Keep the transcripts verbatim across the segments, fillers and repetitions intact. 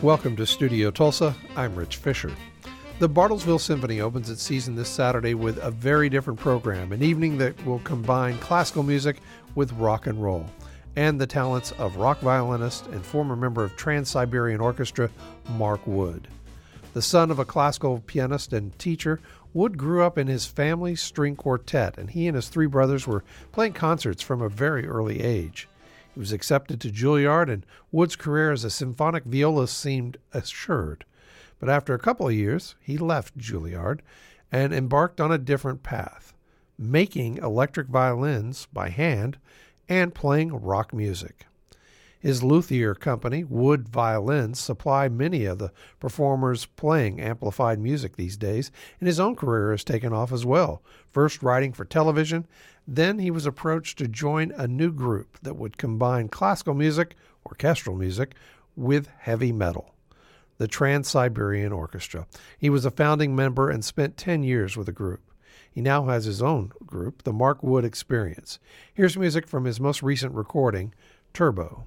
Welcome to Studio Tulsa. I'm Rich Fisher. The Bartlesville Symphony opens its season this Saturday with a very different program, an evening that will combine classical music with rock and roll, and the talents of rock violinist and former member of Trans-Siberian Orchestra, Mark Wood. The son of a classical pianist and teacher, Wood grew up in his family's string quartet, and he and his three brothers were playing concerts from a very early age. He was accepted to Juilliard, and Wood's career as a symphonic violist seemed assured. But after a couple of years, he left Juilliard and embarked on a different path, making electric violins by hand and playing rock music. His luthier company, Wood Violins, supply many of the performers playing amplified music these days, and his own career has taken off as well, first writing for television. Then he was approached to join a new group that would combine classical music, orchestral music, with heavy metal, the Trans-Siberian Orchestra. He was a founding member and spent ten years with the group. He now has his own group, the Mark Wood Experience. Here's music from his most recent recording, Turbo.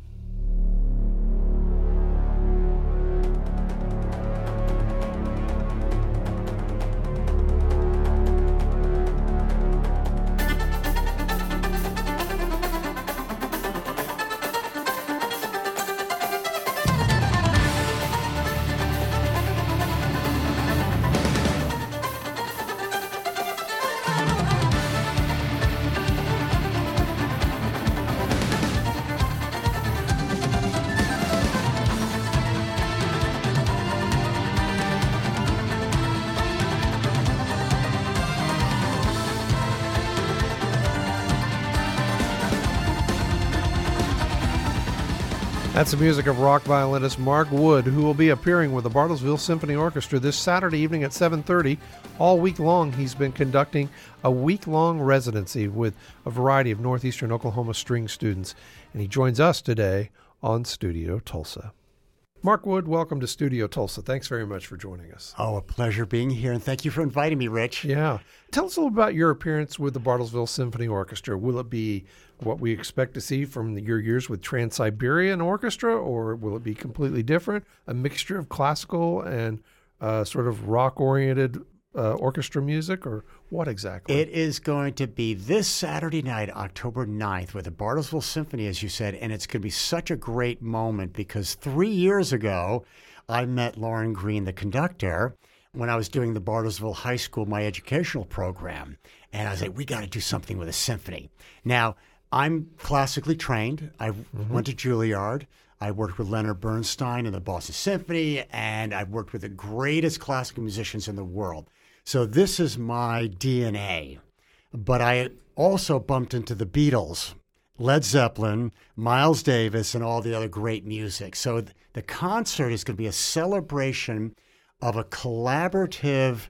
That's the music of rock violinist Mark Wood, who will be appearing with the Bartlesville Symphony Orchestra this Saturday evening at seven thirty. All week long, he's been conducting a week-long residency with a variety of Northeastern Oklahoma string students, and he joins us today on Studio Tulsa. Mark Wood, welcome to Studio Tulsa. Thanks very much for joining us. Oh, a pleasure being here, and thank you for inviting me, Rich. Yeah. Tell us a little about your appearance with the Bartlesville Symphony Orchestra. Will it be what we expect to see from your years with Trans-Siberian Orchestra, or will it be completely different, a mixture of classical and uh, sort of rock-oriented uh, orchestra music, or what exactly? It is going to be this Saturday night, October ninth, with the Bartlesville Symphony, as you said, and it's going to be such a great moment because three years ago, I met Lauren Green, the conductor, when I was doing the Bartlesville High School, my educational program, and I was like, we got to do something with a symphony. Now, I'm classically trained. I mm-hmm. went to Juilliard. I worked with Leonard Bernstein and the Boston Symphony, and I've worked with the greatest classical musicians in the world. So this is my D N A. But I also bumped into the Beatles, Led Zeppelin, Miles Davis, and all the other great music. So th- the concert is going to be a celebration of a collaborative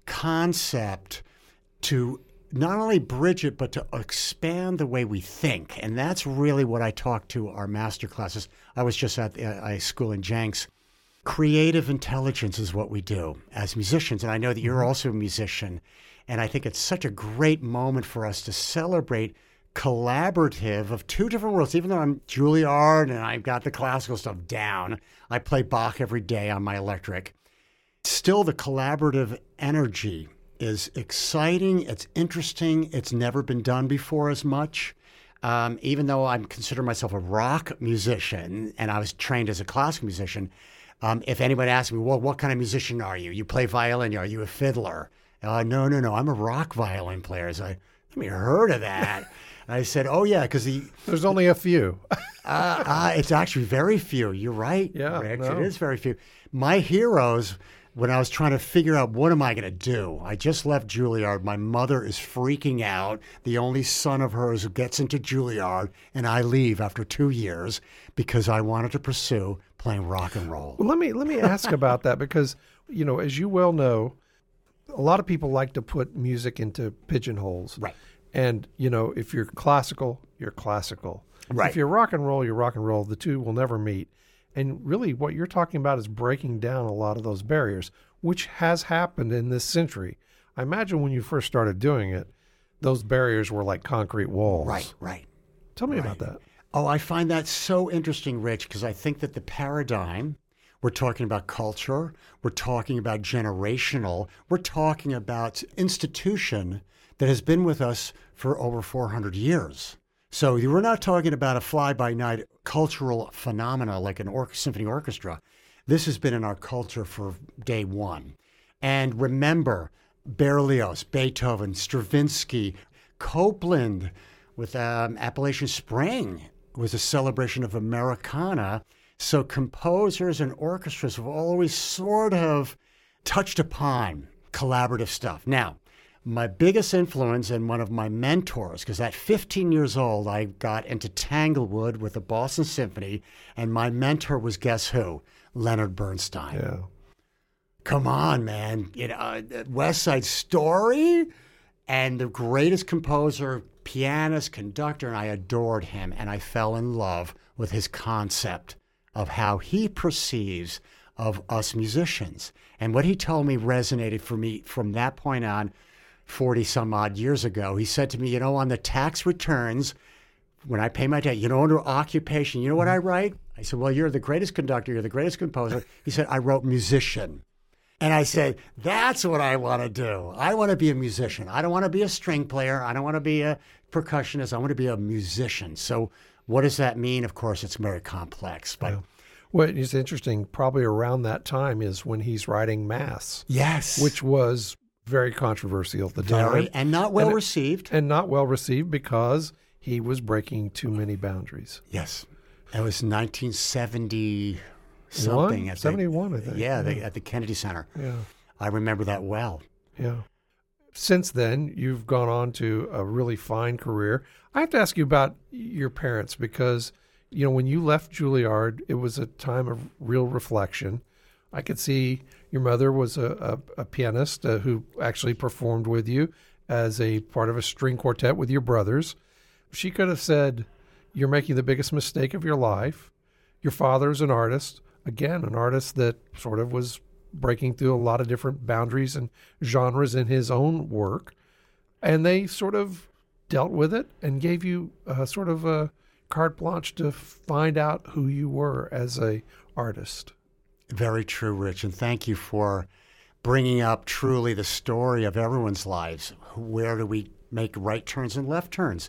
concept to not only bridge it, but to expand the way we think. And that's really what I talk to our master classes. I was just at a school in Jenks. Creative intelligence is what we do as musicians. And I know that you're also a musician. And I think it's such a great moment for us to celebrate collaborative of two different worlds. Even though I'm Juilliard and I've got the classical stuff down, I play Bach every day on my electric. Still, the collaborative energy is exciting, it's interesting, it's never been done before as much. Um, even though I consider myself a rock musician and I was trained as a classical musician, um, if anybody asks me, well, what kind of musician are you? You play violin, are you a fiddler? Uh, no, no, no, I'm a rock violin player. So I, have you heard of that? And I said, oh, yeah, because the... There's only a few. uh, uh, it's actually very few. You're right, yeah, Rick. No. It is very few. My heroes... When I was trying to figure out what am I going to do, I just left Juilliard. My mother is freaking out. The only son of hers who gets into Juilliard, and I leave after two years because I wanted to pursue playing rock and roll. Well, let me let me ask about that because, you know, as you well know, a lot of people like to put music into pigeonholes. Right. And, you know, if you're classical, you're classical. Right. If you're rock and roll, you're rock and roll. The two will never meet. And really what you're talking about is breaking down a lot of those barriers, which has happened in this century. I imagine when you first started doing it, those barriers were like concrete walls. Right, right. Tell me right. about that. Oh, I find that so interesting, Rich, because I think that the paradigm We're talking about culture. We're talking about generational. We're talking about institution that has been with us for over four hundred years. So we're not talking about a fly-by-night cultural phenomena like an or- symphony orchestra. This has been in our culture for day one. And remember, Berlioz, Beethoven, Stravinsky, Copland with um, Appalachian Spring was a celebration of Americana. So composers and orchestras have always sort of touched upon collaborative stuff. Now, my biggest influence and one of my mentors, because at fifteen years old, I got into Tanglewood with the Boston Symphony, and my mentor was, guess who? Leonard Bernstein. Yeah. Come on, man. You know, uh, West Side Story, and the greatest composer, pianist, conductor, and I adored him, and I fell in love with his concept of how he perceives of us musicians. And what he told me resonated for me from that point on, forty some odd years ago. He said to me, you know, on the tax returns, when I pay my tax, you know, under occupation, you know what I write? I said, well, you're the greatest conductor, you're the greatest composer. He said, I wrote musician. And I said, that's what I want to do. I want to be a musician. I don't want to be a string player. I don't want to be a percussionist. I want to be a musician. So what does that mean? Of course, it's very complex. But yeah. What is interesting, probably around that time, is when he's writing Mass. Yes. Which was very controversial at the very, time. And not well and, received. And not well received because he was breaking too many boundaries. Yes. It was nineteen seventy something. At seventy-one, the, I think. Yeah, yeah. The, at the Kennedy Center. Yeah. I remember that well. Yeah. Since then, you've gone on to a really fine career. I have to ask you about your parents because, you know, when you left Juilliard, it was a time of real reflection. I could see your mother was a, a, a pianist uh, who actually performed with you as a part of a string quartet with your brothers. She could have said, you're making the biggest mistake of your life. Your father's an artist, again, an artist that sort of was breaking through a lot of different boundaries and genres in his own work. And they sort of dealt with it and gave you a sort of a carte blanche to find out who you were as a artist. Very true, Rich. And thank you for bringing up truly the story of everyone's lives. Where do we make right turns and left turns?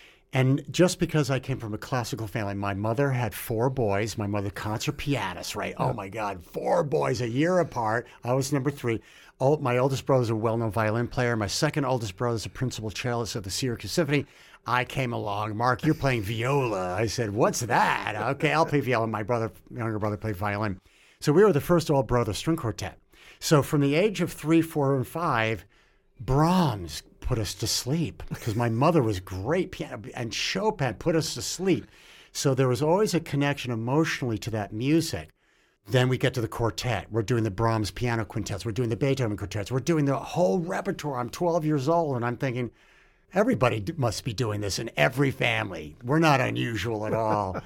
And just because I came from a classical family, my mother had four boys. My mother, concert pianist, right? Oh, my God, four boys a year apart. I was number three. Oh, my oldest brother's a well-known violin player. My second oldest brother's a principal cellist of the Syracuse Symphony. I came along. Mark, you're playing viola. I said, what's that? Okay, I'll play viola. My brother, younger brother played violin. So we were the first all-brother string quartet. So from the age of three, four, and five, Brahms put us to sleep because my mother was great piano, and Chopin put us to sleep. So there was always a connection emotionally to that music. Then we get to the quartet. We're doing the Brahms piano quintets. We're doing the Beethoven quartets. We're doing the whole repertoire. I'm twelve years old, and I'm thinking, everybody must be doing this in every family. We're not unusual at all.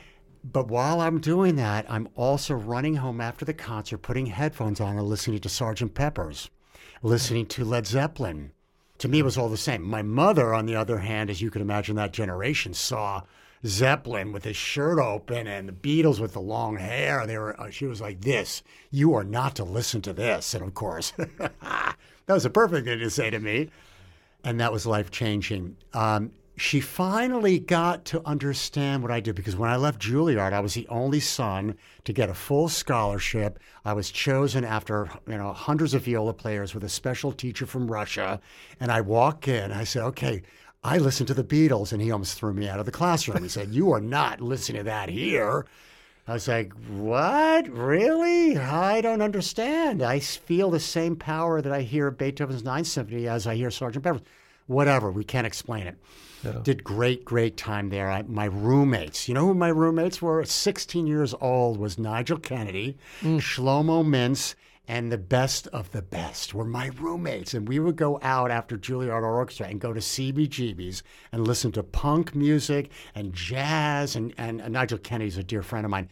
But while I'm doing that, I'm also running home after the concert, putting headphones on and listening to Sergeant Pepper's, listening to Led Zeppelin. To me, it was all the same. My mother, on the other hand, as you can imagine, that generation saw Zeppelin with his shirt open and the Beatles with the long hair. They were, she was like, this, you are not to listen to this. And of course, that was a perfect thing to say to me. And that was life-changing. Um, she finally got to understand what I did because when I left Juilliard, I was the only son to get a full scholarship. I was chosen after, you know, hundreds of viola players with a special teacher from Russia. And I walk in, I said, okay, I listened to the Beatles. And he almost threw me out of the classroom. He said, you are not listening to that here. I was like, what? Really? I don't understand. I feel the same power that I hear Beethoven's Ninth Symphony as I hear Sergeant Pepper's. Whatever, we can't explain it. Yeah. Did great, great time there. I, my roommates, you know who my roommates were? At sixteen years old was Nigel Kennedy, mm. Shlomo Mintz, and the best of the best were my roommates. And we would go out after Juilliard Orchestra and go to C B G B's and listen to punk music and jazz. And, and, and Nigel Kennedy's a dear friend of mine,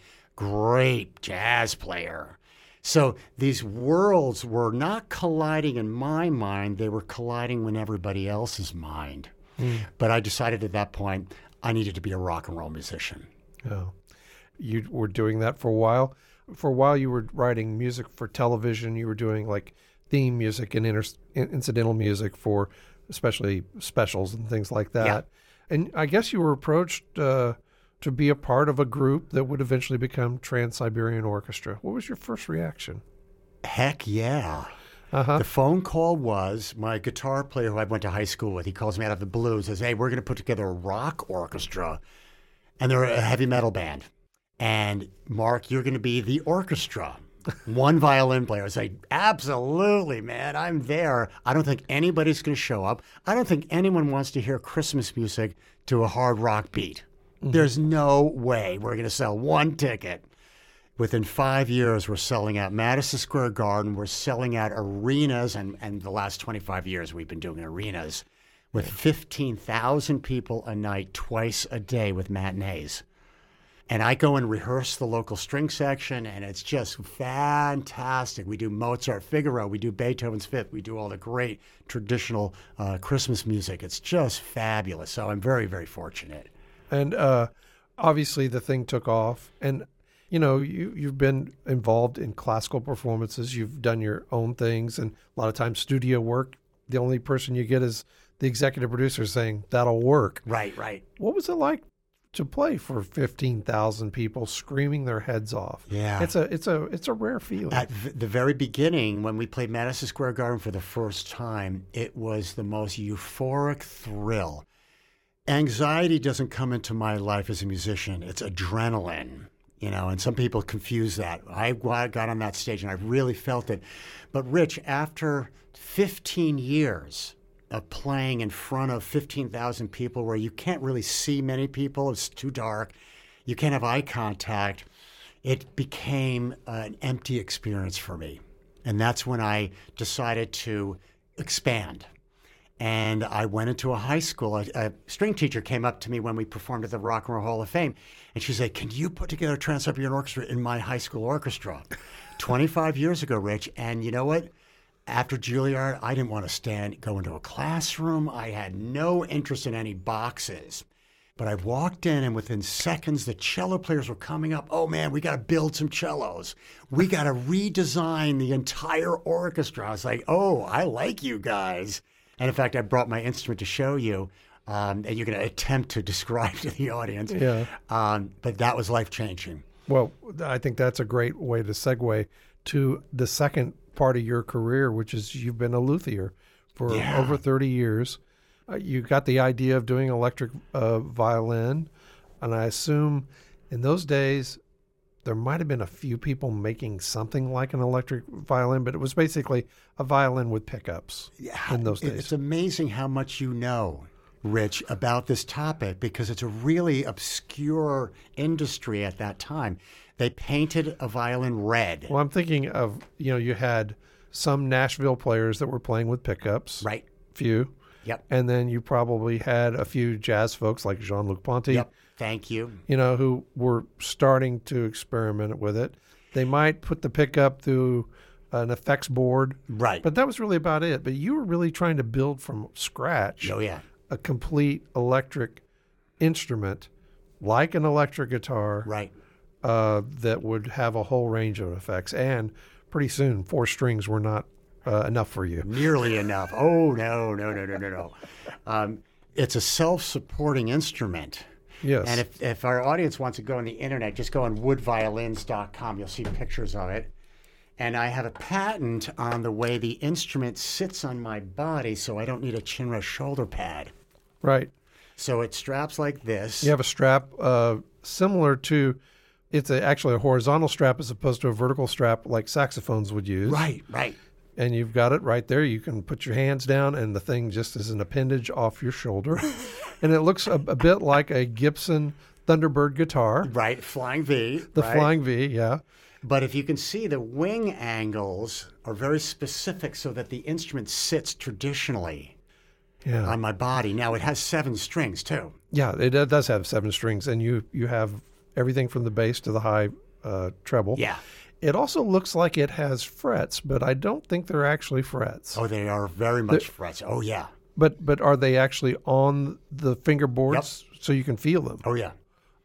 great jazz player. So these worlds were not colliding in my mind. They were colliding in everybody else's mind. Mm. But I decided at that point I needed to be a rock and roll musician. Yeah. You were doing that for a while. for a while you were writing music for television. You were doing like theme music and inter- incidental music for especially specials and things like that. Yeah. And I guess you were approached uh, to be a part of a group that would eventually become Trans-Siberian Orchestra. What was your first reaction? Heck yeah. Uh-huh. The phone call was my guitar player who I went to high school with. He calls me out of the blue and says, hey, we're going to put together a rock orchestra. And they're a heavy metal band. And Mark, you're going to be the orchestra. One violin player. I was like, absolutely, man. I'm there. I don't think anybody's going to show up. I don't think anyone wants to hear Christmas music to a hard rock beat. Mm-hmm. There's no way we're going to sell one ticket. Within five years, we're selling out Madison Square Garden. We're selling out arenas. And, and the last twenty-five years, we've been doing arenas with fifteen thousand people a night, twice a day with matinees. And I go and rehearse the local string section, and it's just fantastic. We do Mozart, Figaro, we do Beethoven's Fifth, we do all the great traditional uh, Christmas music. It's just fabulous. So I'm very, very fortunate. And uh, obviously the thing took off. And, you know, you, you've been involved in classical performances. You've done your own things, and a lot of times studio work. The only person you get is the executive producer saying, that'll work. Right, right. What was it like to play for fifteen thousand people screaming their heads off? Yeah. It's a it's a it's a rare feeling. At v- the very beginning, when we played Madison Square Garden for the first time, it was the most euphoric thrill. Anxiety doesn't come into my life as a musician. It's adrenaline, you know, and some people confuse that. I got on that stage and I really felt it. But Rich, after fifteen years of playing in front of fifteen thousand people where you can't really see many people, it's too dark, you can't have eye contact, it became an empty experience for me. And that's when I decided to expand. And I went into a high school. A, a string teacher came up to me when we performed at the Rock and Roll Hall of Fame, and she said, can you put together a Trans-Siberian Orchestra in my high school orchestra? twenty-five years ago, Rich, and you know what? After Juilliard, I didn't want to stand, go into a classroom. I had no interest in any boxes. But I walked in, and within seconds, the cello players were coming up. Oh, man, we got to build some cellos. We got to redesign the entire orchestra. I was like, oh, I like you guys. And in fact, I brought my instrument to show you, um, and you're going to attempt to describe to the audience. Yeah. Um, but that was life-changing. Well, I think that's a great way to segue to the second part of your career, which is you've been a luthier for Yeah. over thirty years. Uh, you got the idea of doing electric uh, violin, and I assume in those days there might have been a few people making something like an electric violin, but it was basically a violin with pickups Yeah, in those days. It's amazing how much you know, Rich, about this topic, because it's a really obscure industry at that time. They painted a violin red. Well, I'm thinking of, you know, you had some Nashville players that were playing with pickups. Right. Few. Yep. And then you probably had a few jazz folks like Jean-Luc Ponty. Yep. Thank you. You know, who were starting to experiment with it. They might put the pickup through an effects board. Right. But that was really about it. But you were really trying to build from scratch Oh, yeah. a complete electric instrument like an electric guitar. Right. Uh, that would have a whole range of effects. And pretty soon, four strings were not uh, enough for you. Nearly enough. Oh, no, no, no, no, no, no. Um, it's a self-supporting instrument. Yes. And if, if our audience wants to go on the internet, just go on wood violins dot com. You'll see pictures of it. And I have a patent on the way the instrument sits on my body, so I don't need a chin-rest shoulder pad. Right. So it straps like this. You have a strap uh, similar to, it's a, actually a horizontal strap as opposed to a vertical strap like saxophones would use. Right, right. And you've got it right there. You can put your hands down, and the thing just is an appendage off your shoulder. And it looks a, a bit like a Gibson Thunderbird guitar. Right, flying V. The right? Flying V, yeah. But if you can see, the wing angles are very specific so that the instrument sits traditionally Yeah. on my body. Now, it has seven strings, too. Yeah, it uh, does have seven strings, and you, you have everything from the bass to the high uh, treble. Yeah. It also looks like it has frets, but I don't think they're actually frets. Oh, they are very much frets. Oh, yeah. But but are they actually on the fingerboards so you can feel them? Oh, yeah.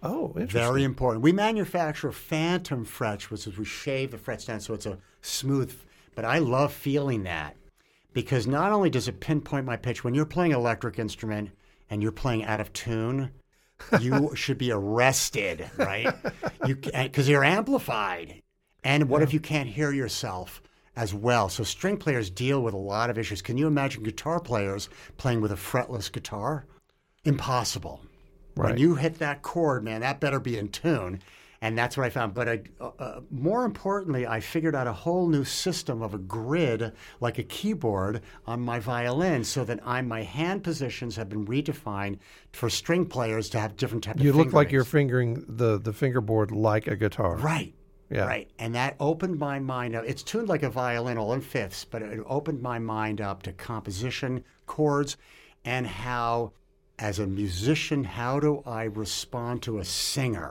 Oh, interesting. Very important. We manufacture phantom frets, which is we shave the frets down so it's a smooth. But I love feeling that because not only does it pinpoint my pitch, when you're playing an electric instrument and you're playing out of tune, you should be arrested, right? You because you're amplified. And what yeah. if you can't hear yourself as well? So string players deal with a lot of issues. Can you imagine guitar players playing with a fretless guitar? Impossible. Right. When you hit that chord, man, that better be in tune. And that's what I found. But I, uh, more importantly, I figured out a whole new system of a grid, like a keyboard, on my violin, so that I'm, my hand positions have been redefined for string players to have different types of You look like fingerings. you're fingering the, the fingerboard like a guitar. Right. Yeah. Right. And that opened my mind up. It's tuned like a violin, all in fifths, but it opened my mind up to composition, chords, and how, as a musician, how do I respond to a singer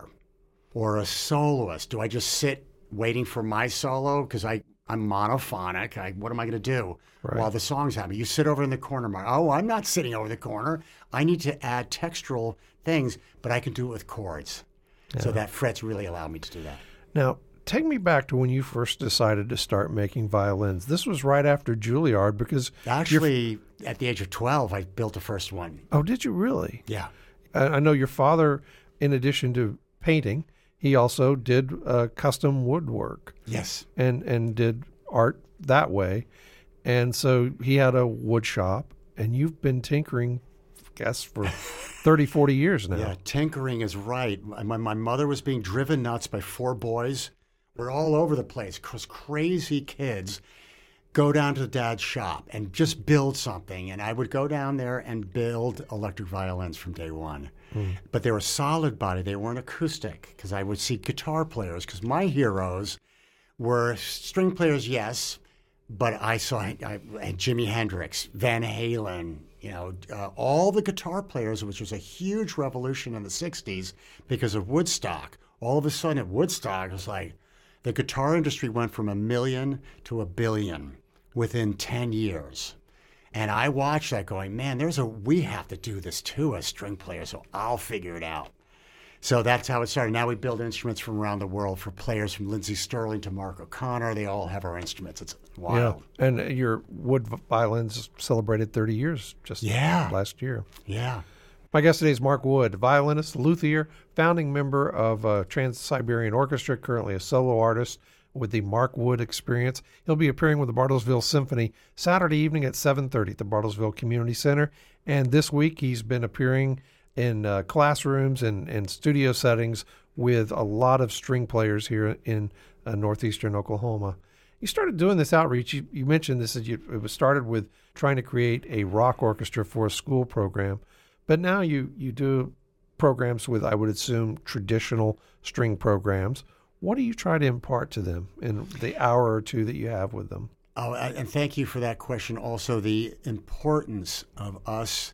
or a soloist? Do I just sit waiting for my solo? Because I'm monophonic. I, what am I going to do right. while the song's happening? You sit over in the corner, Mark. Oh, I'm not sitting over the corner. I need to add textural things, but I can do it with chords. Yeah. So that frets really allow me to do that. Now, take me back to when you first decided to start making violins. This was right after Juilliard because... Actually, at the age of twelve, I built the first one. Oh, did you really? Yeah. I, I know your father, in addition to painting, he also did uh, custom woodwork. Yes. And, and did art that way. And so he had a wood shop, and you've been tinkering, I guess, for thirty, forty years now. Yeah, tinkering is right. My, my mother was being driven nuts by four boys. We're all over the place because crazy kids go down to dad's shop and just build something. And I would go down there and build electric violins from day one. Mm. But they were solid body. They weren't acoustic because I would see guitar players because my heroes were string players, yes, but I saw I, I, Jimi Hendrix, Van Halen, you know, uh, all the guitar players, which was a huge revolution in the sixties because of Woodstock. All of a sudden at Woodstock, it was like, the guitar industry went from a million to a billion within ten years. And I watched that going, man, there's a, we have to do this too as string players, so I'll figure it out. So that's how it started. Now we build instruments from around the world for players from Lindsey Sterling to Mark O'Connor. They all have our instruments. It's wild. Yeah. And your wood violins celebrated thirty years just yeah. last year. Yeah. My guest today is Mark Wood, violinist, luthier, founding member of uh, Trans-Siberian Orchestra, currently a solo artist with the Mark Wood Experience. He'll be appearing with the Bartlesville Symphony Saturday evening at seven thirty at the Bartlesville Community Center. And this week he's been appearing in uh, classrooms and, and studio settings with a lot of string players here in uh, northeastern Oklahoma. You started doing this outreach. You, you mentioned this. You, it was started with trying to create a rock orchestra for a school program. But now you, you do programs with, I would assume, traditional string programs. What do you try to impart to them in the hour or two that you have with them? Oh, and thank you for that question. Also, the importance of us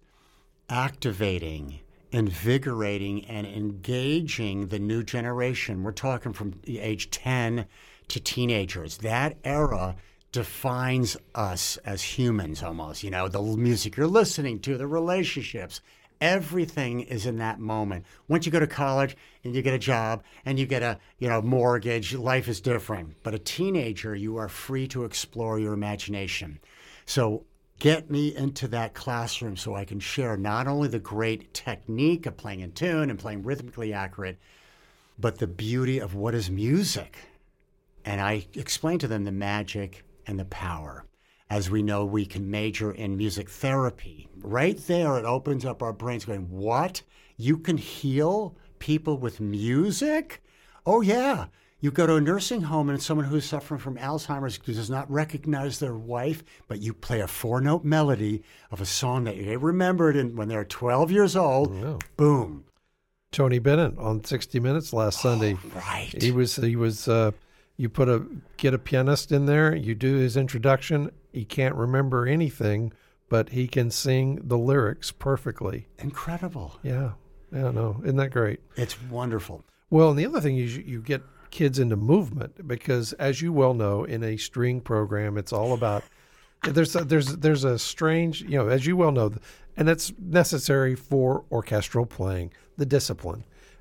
activating, invigorating, and engaging the new generation. We're talking from the age ten to teenagers. That era defines us as humans almost. You know, the music you're listening to, the relationships. Everything is in that moment. Once you go to college and you get a job and you get a you know mortgage, life is different. But a teenager, you are free to explore your imagination. So get me into that classroom so I can share not only the great technique of playing in tune and playing rhythmically accurate, but the beauty of what is music. And I explain to them the magic and the power. As we know, we can major in music therapy. Right there, it opens up our brains going, what? You can heal people with music? Oh, yeah. You go to a nursing home and someone who's suffering from Alzheimer's who does not recognize their wife, but you play a four-note melody of a song that they remembered in, when they were twelve years old. Oh. Boom. Tony Bennett on sixty minutes last Sunday. Oh, right. He was, he was, uh, you put a, get a pianist in there, you do his introduction. He can't remember anything, but he can sing the lyrics perfectly. Incredible. Yeah. Yeah, no. Isn't that great? It's wonderful. Well, and the other thing is you, you get kids into movement because, as you well know, in a string program, it's all about there's a, there's there's a strange, you know, as you well know, and it's necessary for orchestral playing, the discipline.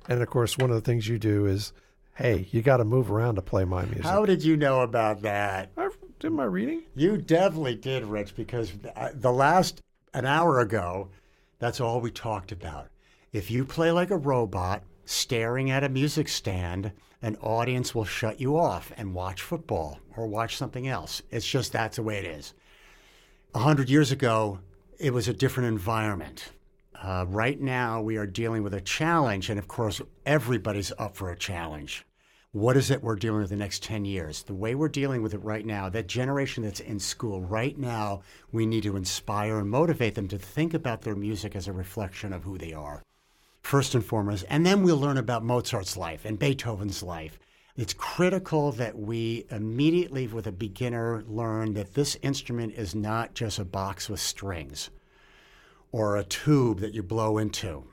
And of course, one of the things you do is, hey, you got to move around to play my music. How did you know about that? I did my reading. You definitely did, Rich, because the last an hour ago, that's all we talked about. If you play like a robot, staring at a music stand, an audience will shut you off and watch football or watch something else. It's just that's the way it is. A hundred years ago, it was a different environment. Uh, right now, we are dealing with a challenge, and of course, everybody's up for a challenge. What is it we're dealing with the next ten years? The way we're dealing with it right now, that generation that's in school right now, we need to inspire and motivate them to think about their music as a reflection of who they are, first and foremost. And then we'll learn about Mozart's life and Beethoven's life. It's critical that we immediately, with a beginner, learn that this instrument is not just a box with strings or a tube that you blow into.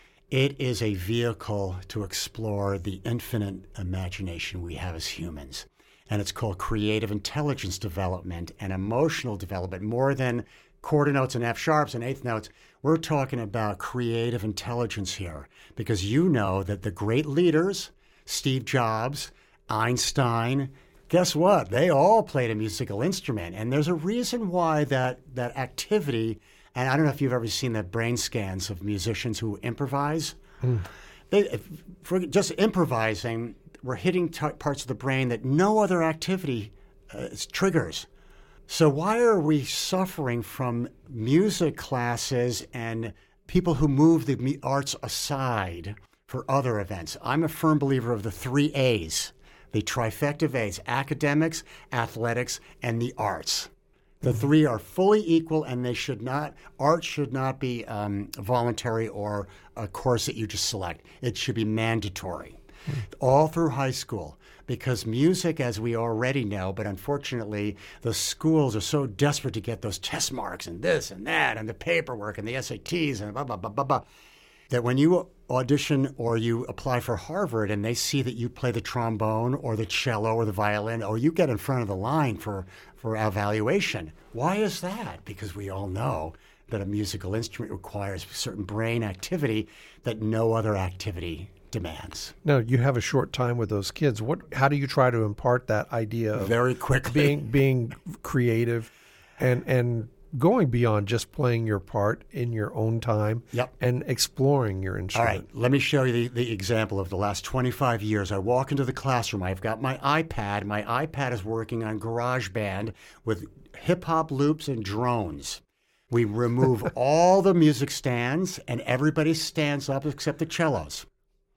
It is a vehicle to explore the infinite imagination we have as humans. And it's called creative intelligence development and emotional development. More than quarter notes and F sharps and eighth notes, we're talking about creative intelligence here. Because you know that the great leaders, Steve Jobs, Einstein, guess what? They all played a musical instrument. And there's a reason why that, that activity. And I don't know if you've ever seen the brain scans of musicians who improvise. Mm. They, for just improvising, we're hitting t- parts of the brain that no other activity uh, triggers. So why are we suffering from music classes and people who move the arts aside for other events? I'm a firm believer of the three A's, the trifecta of A's: academics, athletics, and the arts. The three are fully equal, and they should not, art should not be um, voluntary or a course that you just select. It should be mandatory, mm. all through high school, because music, as we already know, but unfortunately, the schools are so desperate to get those test marks and this and that and the paperwork and the S A Ts and blah, blah, blah, blah, blah, that when you audition or you apply for Harvard and they see that you play the trombone or the cello or the violin, or you get in front of the line for, for evaluation. Why is that? Because we all know that a musical instrument requires certain brain activity that no other activity demands. Now, you have a short time with those kids. What? How do you try to impart that idea of very quickly being being creative and and going beyond just playing your part in your own time, yep. and exploring your instrument? All right, let me show you the, the example of the last twenty-five years. I walk into the classroom. I've got my iPad. My iPad is working on GarageBand with hip-hop loops and drones. We remove all the music stands, and everybody stands up except the cellos.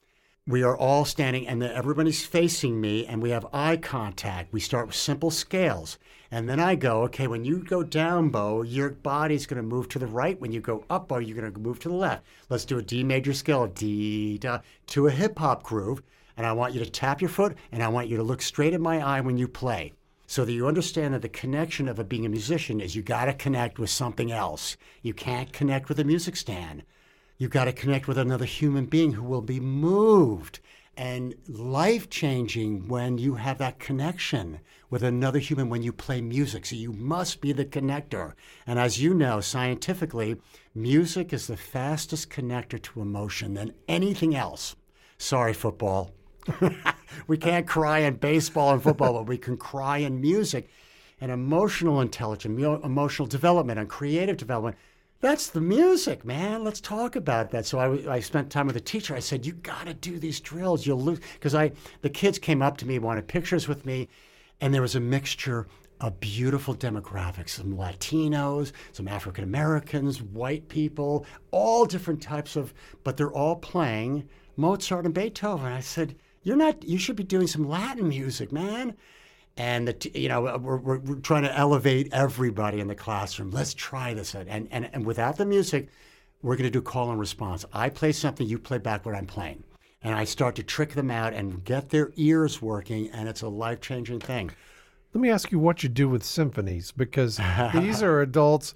We are all standing, and then everybody's facing me, and we have eye contact. We start with simple scales. And then I go, okay, when you go down, Bo, your body's going to move to the right. When you go up, Bo, you're going to move to the left. Let's do a D major scale, D, da, to a hip-hop groove. And I want you to tap your foot, and I want you to look straight in my eye when you play, so that you understand that the connection of a, being a musician is you got to connect with something else. You can't connect with a music stand. You've got to connect with another human being who will be moved and life-changing when you have that connection with another human when you play music. So you must be the connector. And as you know, scientifically, music is the fastest connector to emotion than anything else. Sorry, football. We can't cry in baseball and football, but we can cry in music. And emotional intelligence, emotional development, and creative development, that's the music, man. Let's talk about that. So I, I spent time with a teacher. I said, you got to do these drills. You'll lose. Because I, the kids came up to me, wanted pictures with me, and there was a mixture of beautiful demographics, some Latinos, some African Americans, white people, all different types of, but they're all playing Mozart and Beethoven. I said, you're not, you should be doing some Latin music, man. And, the t- you know, we're, we're, we're trying to elevate everybody in the classroom. Let's try this. And, and, and without the music, we're going to do call and response. I play something, you play back what I'm playing. And I start to trick them out and get their ears working, and it's a life-changing thing. Let me ask you what you do with symphonies, because these are adults.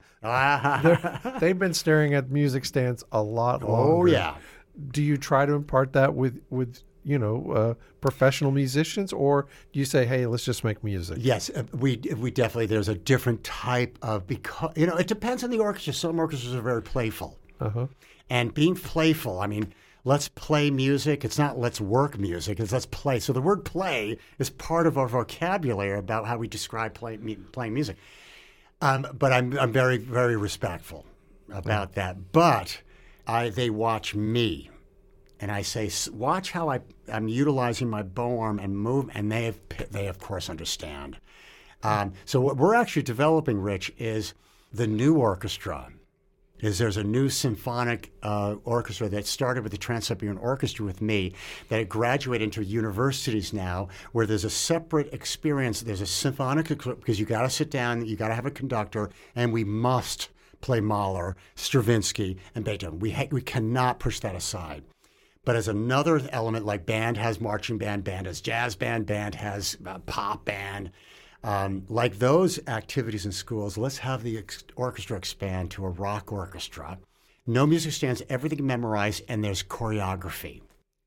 They've been staring at music stands a lot longer. Oh, yeah. Do you try to impart that with, with you know, uh, professional musicians, or do you say, hey, let's just make music? Yes, we we definitely, there's a different type of, because, you know, it depends on the orchestra. Some orchestras are very playful. Uh-huh. And being playful, I mean, let's play music. It's not let's work music. It's let's play. So the word play is part of our vocabulary about how we describe play, playing music. Um, but I'm I'm very, very respectful about that. But I, they watch me. And I say, watch how I, I'm utilizing my bow arm and move, and they, have, they of course, understand. Um, so what we're actually developing, Rich, is the new orchestra. Is there's a new symphonic uh, orchestra that started with the Trans-Siberian Orchestra with me, that it graduated into universities now, where there's a separate experience. There's a symphonic, because you got to sit down, you got to have a conductor, and we must play Mahler, Stravinsky, and Beethoven. We ha- we cannot push that aside. But as another element, like band has marching band, band has jazz band, band has uh, pop band, um, like those activities in schools, let's have the ex- orchestra expand to a rock orchestra. No music stands, everything memorized, and there's choreography.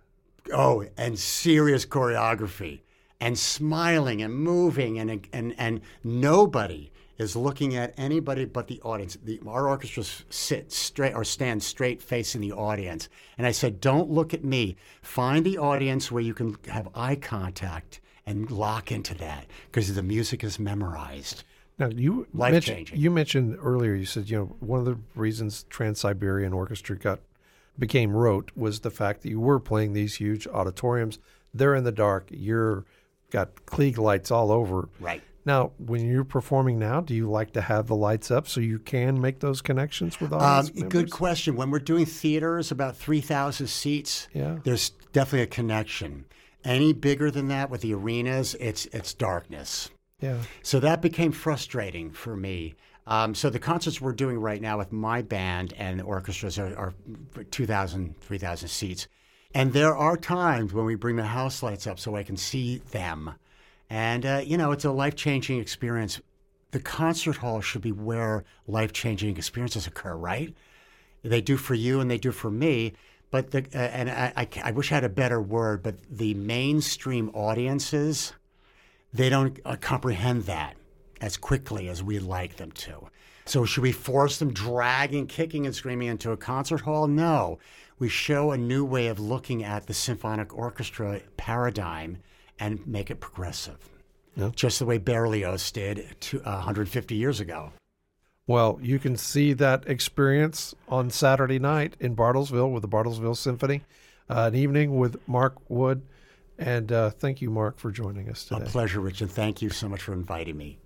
Oh, and serious choreography, and smiling and moving, and and and nobody is looking at anybody but the audience. The, our orchestras sit straight or stand straight facing the audience. And I said, don't look at me. Find the audience where you can have eye contact and lock into that, because the music is memorized. Now, you mentioned, you mentioned earlier, you said, you know, one of the reasons Trans-Siberian Orchestra got became rote was the fact that you were playing these huge auditoriums. They're in the dark. You're got Klieg lights all over. Right. Now, when you're performing now, do you like to have the lights up so you can make those connections with audience um, members? Good question. When we're doing theaters, about three thousand seats, yeah. there's definitely a connection. Any bigger than that with the arenas, it's it's darkness. Yeah. So that became frustrating for me. Um, so the concerts we're doing right now with my band and the orchestras are, are two thousand, three thousand seats. And there are times when we bring the house lights up so I can see them. And, uh, you know, it's a life-changing experience. The concert hall should be where life-changing experiences occur, right? They do for you and they do for me. But the uh, and I, I, I wish I had a better word, but the mainstream audiences, they don't uh, comprehend that as quickly as we'd like them to. So should we force them dragging, kicking, and screaming into a concert hall? No. We show a new way of looking at the symphonic orchestra paradigm and make it progressive, yeah. just the way Berlioz did to, uh, one hundred fifty years ago. Well, you can see that experience on Saturday night in Bartlesville with the Bartlesville Symphony, uh, an evening with Mark Wood. And uh, thank you, Mark, for joining us today. A pleasure, Rich, and thank you so much for inviting me.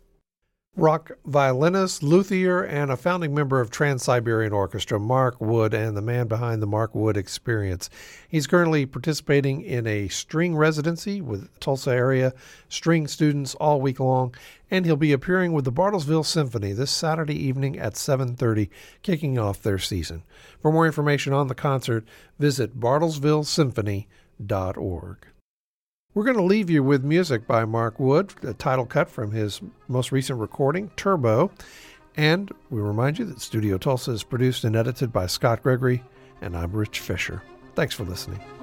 Rock violinist, luthier, and a founding member of Trans-Siberian Orchestra, Mark Wood, and the man behind the Mark Wood Experience. He's currently participating in a string residency with Tulsa area string students all week long, and he'll be appearing with the Bartlesville Symphony this Saturday evening at seven thirty, kicking off their season. For more information on the concert, visit bartlesville symphony dot org. We're going to leave you with music by Mark Wood, a title cut from his most recent recording, Turbo. And we remind you that Studio Tulsa is produced and edited by Scott Gregory, and I'm Rich Fisher. Thanks for listening.